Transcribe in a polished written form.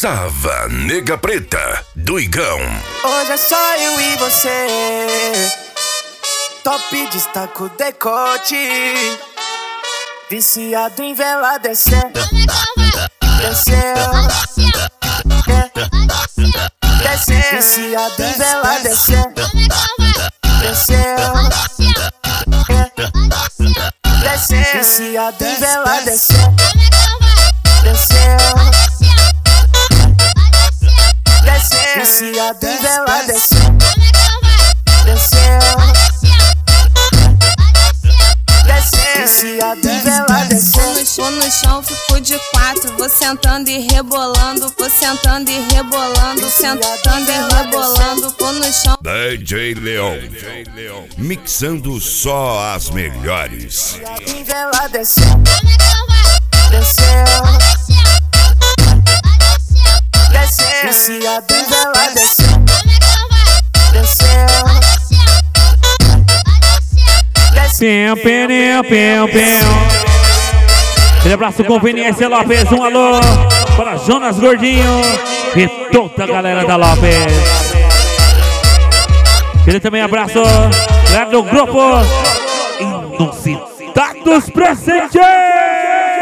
Sava Nega Preta do Igão. Hoje é só eu e você. Top destaca o decote. Viciado em vela descer. Desceu. Desceu. Viciado em vela descer. Desceu. Desceu. Viciado em vela descer. Desceu. Desceu. Viciado em vela desceu. Desceu. Desceu. Viciado em vela desceu. Vou no chão, fico de quatro. Vou sentando e rebolando. Vou sentando e rebolando. Sentando e rebolando. Vou no chão. DJ Leão, mixando só as melhores. Viciado em vela desceu. Desceu. Desceu. Viciado em vela desceu. Desceu. Aquele abraço Conveniência Lopes, um alô para Jonas Gordinho e toda a galera da Lopes. Ele também abraço galera do grupo Inusitados Presentes.